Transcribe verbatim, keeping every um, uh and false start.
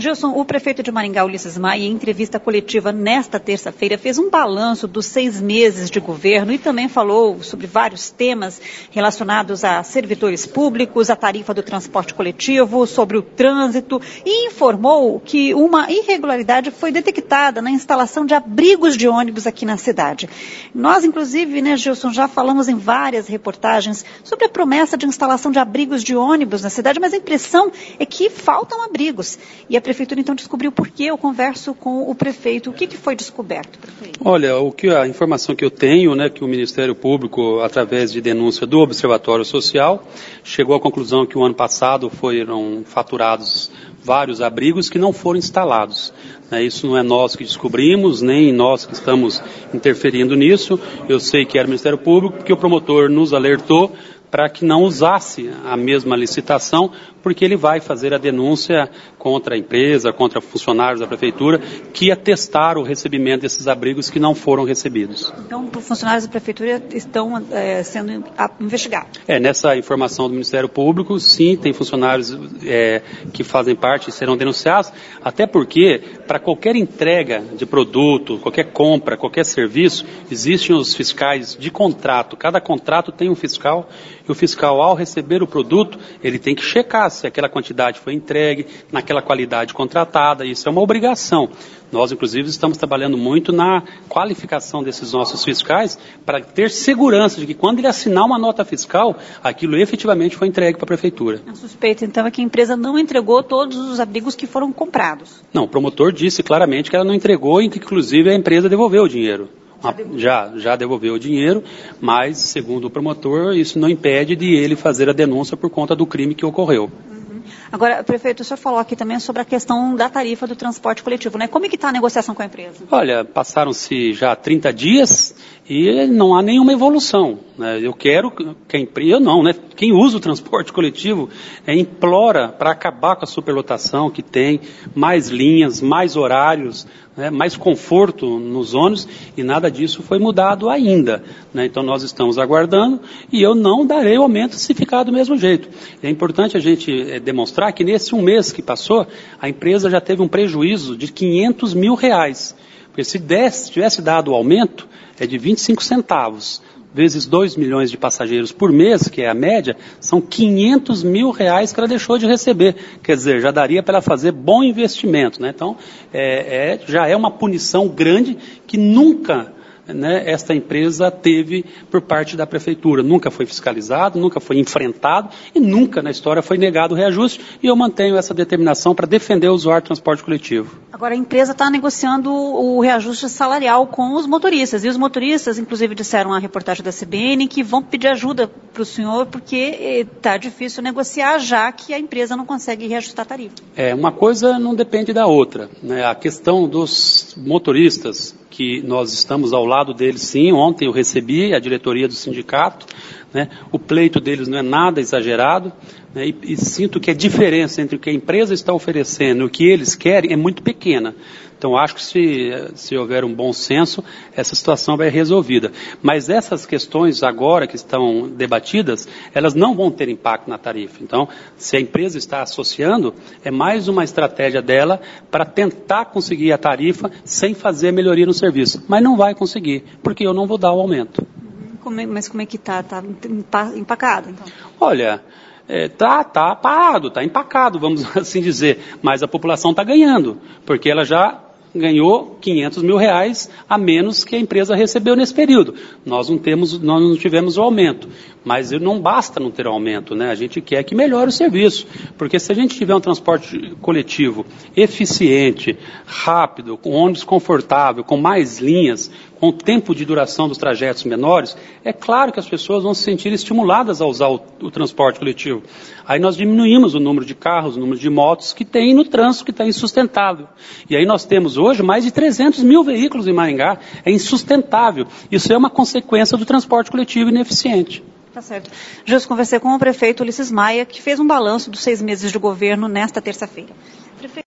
Gilson, o prefeito de Maringá, Ulisses Maia, em entrevista coletiva nesta terça-feira, fez um balanço dos seis meses de governo e também falou sobre vários temas relacionados a servidores públicos, a tarifa do transporte coletivo, sobre o trânsito e informou que uma irregularidade foi detectada na instalação de abrigos de ônibus aqui na cidade. Nós, inclusive, né, Gilson, já falamos em várias reportagens sobre a promessa de instalação de abrigos de ônibus na cidade, mas a impressão é que faltam abrigos. E a prefeitura, então, descobriu por quê. Eu converso com o prefeito. O que, que foi descoberto, prefeito? Olha, o que, a informação que eu tenho, né, que o Ministério Público, através de denúncia do Observatório Social, chegou à conclusão que o ano passado foram faturados vários abrigos que não foram instalados. Isso não é nós que descobrimos, nem nós que estamos interferindo nisso. Eu sei que era o Ministério Público, porque o promotor nos alertou para que não usasse a mesma licitação, porque ele vai fazer a denúncia contra a empresa, contra funcionários da prefeitura, que atestaram o recebimento desses abrigos que não foram recebidos. Então, os funcionários da prefeitura estão é, sendo investigados? É, nessa informação do Ministério Público, sim, tem funcionários é, que fazem parte e serão denunciados, até porque, para qualquer entrega de produto, qualquer compra, qualquer serviço, existem os fiscais de contrato. Cada contrato tem um fiscal, e o fiscal, ao receber o produto, ele tem que checar se aquela quantidade foi entregue, naquela qualidade contratada. Isso é uma obrigação. Nós, inclusive, estamos trabalhando muito na qualificação desses nossos fiscais para ter segurança de que, quando ele assinar uma nota fiscal, aquilo efetivamente foi entregue para a prefeitura. A suspeita, então, é que a empresa não entregou todos os abrigos que foram comprados. Não, o promotor disse claramente que ela não entregou e que, inclusive, a empresa devolveu o dinheiro. Já, já devolveu o dinheiro, mas, segundo o promotor, isso não impede de ele fazer a denúncia por conta do crime que ocorreu. Uhum. Agora, prefeito, o senhor falou aqui também sobre a questão da tarifa do transporte coletivo, né? Como é que está a negociação com a empresa? Olha, passaram-se já trinta dias e não há nenhuma evolução, né? Eu quero que a empresa, eu não, né? Quem usa o transporte coletivo é, implora para acabar com a superlotação que tem, mais linhas, mais horários, né, mais conforto nos ônibus, e nada disso foi mudado ainda, né? Então nós estamos aguardando e eu não darei o aumento se ficar do mesmo jeito. É importante a gente é, demonstrar que nesse um mês que passou, a empresa já teve um prejuízo de quinhentos mil reais. Porque se desse, tivesse dado o aumento, é de vinte e cinco centavos. Vezes dois milhões de passageiros por mês, que é a média, são quinhentos mil reais que ela deixou de receber. Quer dizer, já daria para ela fazer bom investimento, né? Então, é, é, já é uma punição grande que nunca, né, esta empresa teve por parte da prefeitura. Nunca foi fiscalizado, nunca foi enfrentado e nunca na história foi negado o reajuste, e eu mantenho essa determinação para defender o usuário do transporte coletivo. Agora, a empresa está negociando o reajuste salarial com os motoristas, e os motoristas, inclusive, disseram à reportagem da C B N que vão pedir ajuda para o senhor porque está difícil negociar, já que a empresa não consegue reajustar a tarifa. É, uma coisa não depende da outra, né? A questão dos motoristas, que nós estamos ao lado deles, sim. Ontem eu recebi a diretoria do sindicato, né? O pleito deles não é nada exagerado, né? e, e sinto que a diferença entre o que a empresa está oferecendo e o que eles querem é muito pequena. Então, acho que se, se houver um bom senso, essa situação vai ser resolvida. Mas essas questões agora que estão debatidas, elas não vão ter impacto na tarifa. Então, se a empresa está associando, é mais uma estratégia dela para tentar conseguir a tarifa sem fazer melhoria no serviço. Mas não vai conseguir, porque eu não vou dar o aumento. Como é, mas como é que está? Está empacado, então? Olha... Está é, tá parado, está empacado, vamos assim dizer, mas a população está ganhando, porque ela já ganhou quinhentos mil reais a menos que a empresa recebeu nesse período. Nós não temos, nós não tivemos o aumento, mas não basta não ter aumento, né? A gente quer que melhore o serviço, porque se a gente tiver um transporte coletivo eficiente, rápido, com ônibus confortável, com mais linhas, com tempo de duração dos trajetos menores, é claro que as pessoas vão se sentir estimuladas a usar o, o transporte coletivo. Aí nós diminuímos o número de carros, o número de motos que tem no trânsito, que está insustentável. E aí nós temos hoje mais de trezentos mil veículos em Maringá. É insustentável. Isso é uma consequência do transporte coletivo ineficiente. Tá certo. Justo, conversei com o prefeito Ulisses Maia, que fez um balanço dos seis meses de governo nesta terça-feira. Prefeito...